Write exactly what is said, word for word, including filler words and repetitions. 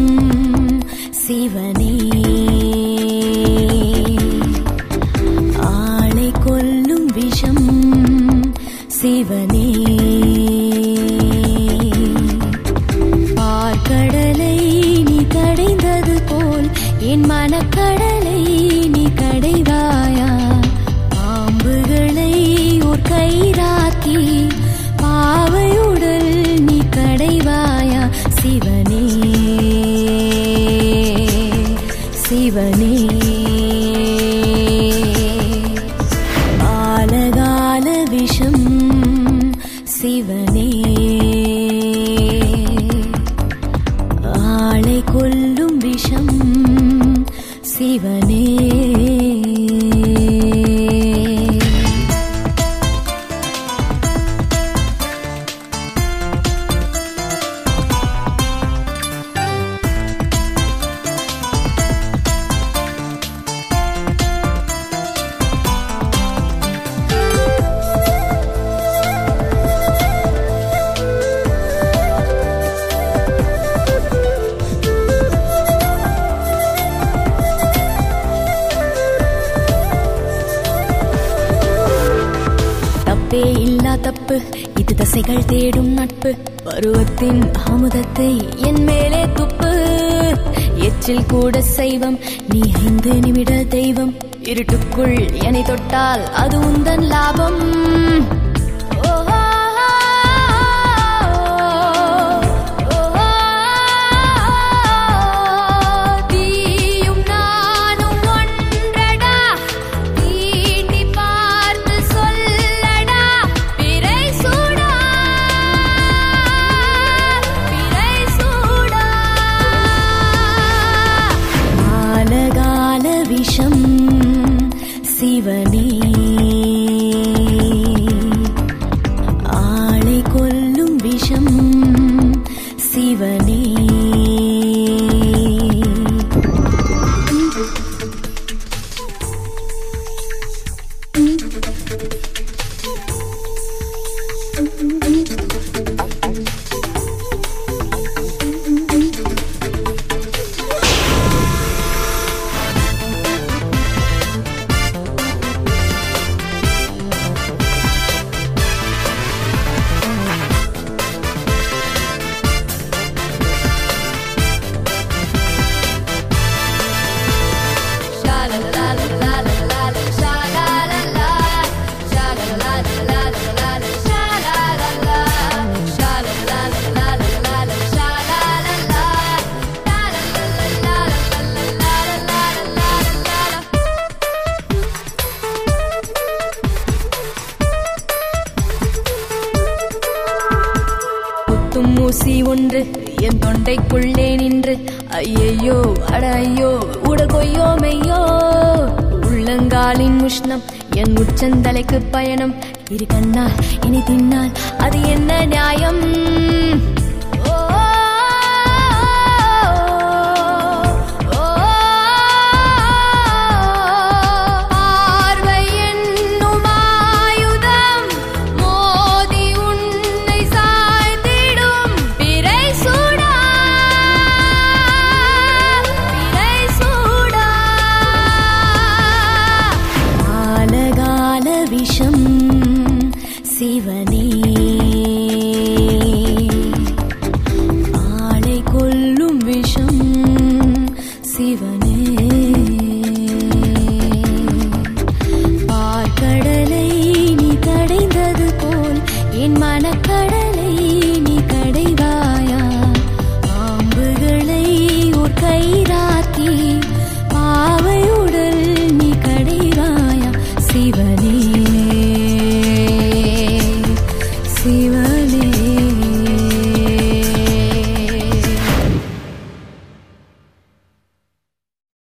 சிவனே ஆளை கொல்லும் விஷம் சிவனே பார்க்கடலை நீ கடைந்தது போல் என் மனக்கடலை நீ கடைவாயா பாம்புகளை ஒரு கயிறாக்கி பாவையுடல் நீ கடைவாயா சிவனே சிவனே ஆலகால விஷம் சிவனே ஆளை கொல்லும் விஷம் சிவனே இல்லா தப்பு இது தசைகள் தேடும் நட்பு பருவத்தின் அமுதத்தை என் மேலே துப்பு எச்சில் கூட செய்வம் நீ ஐந்து நிமிட தெய்வம் இருட்டுக்குள் என்னை தொட்டால் அது உந்தன் லாபம் விஷம் சிவனே ஆளை கொல்லும் விஷம் சிவனே ஊசி ஒன்று என் தொண்டைக்குள்ளே நின்று ஐயையோ அட ஐயோ உடல் கொய்யோ மெய்யோ உள்ளங்காலின் உஷ்ணம் என் உச்சந்தலைக்கு பயணம் இரு கண்ணால் இனி தின்னால் அது என்ன நியாயம்